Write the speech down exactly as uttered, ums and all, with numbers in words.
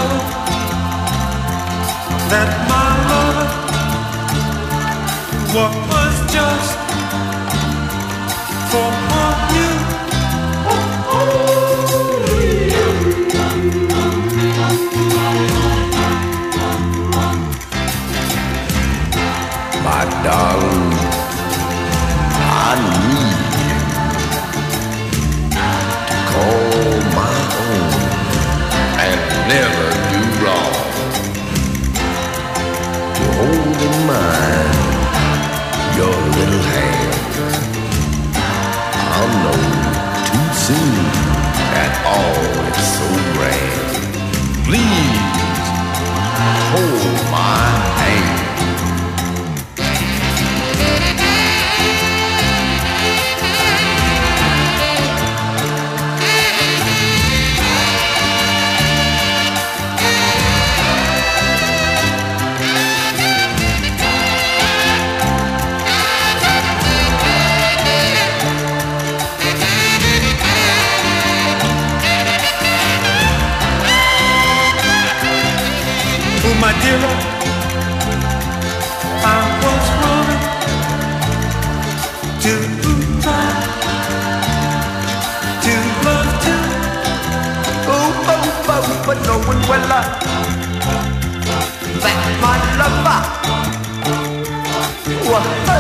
know that my love, what was just for you. My darling, I need you to call my own and never do wrong. To hold in mind your little hand. I'll know too soon that all is so grand. Please hold my hand. My dear Lord, I was running to try to love you. Oh, oh, oh, but knowing well I, that my lover was